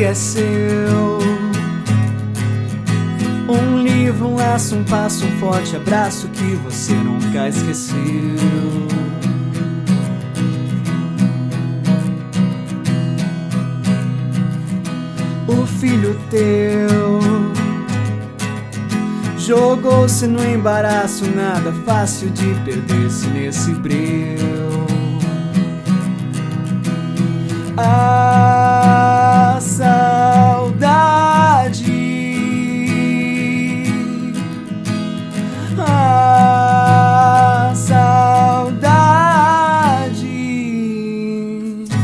que é seu. Um livro, um laço, um passo, um forte abraço que você nunca esqueceu. O filho teu jogou-se no embaraço, nada fácil de perder-se nesse breu. A saudade, a saudade.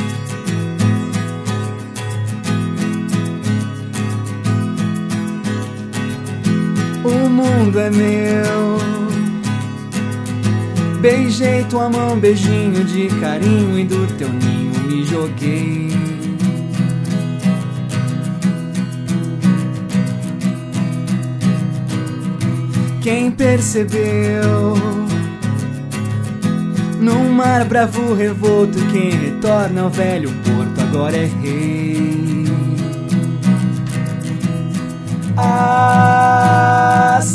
O mundo é meu. Beijei tua mão, beijinho de carinho, e do teu ninho me joguei. Quem percebeu? Num mar bravo revolto, quem retorna ao velho porto agora é rei. A